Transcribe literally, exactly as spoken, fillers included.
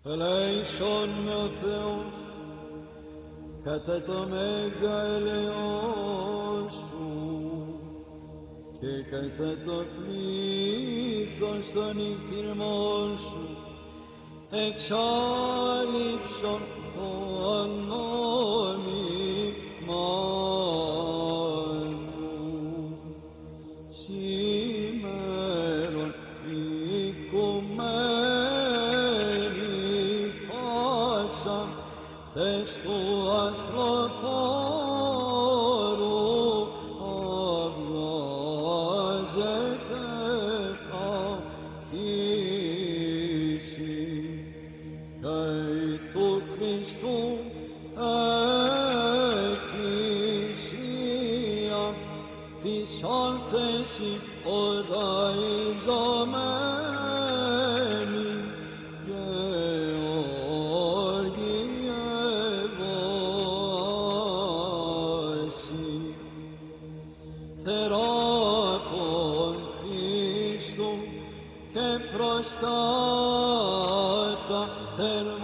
Eleison ο Θεός, κατά το μέγα ελαιόν σου και κατά το πλήθος των νυχτήρμων σου, εξάλληψον το ανώνυμά μου. Σήμερον οικουμένη πάσα τες του ανθρωπόρου αυγάζεται αυτήσει, καί του Χριστού εκκλησία της άνθεση οραϊζομένη και οργιευώσει. Θεράπων Χριστού και προστάτα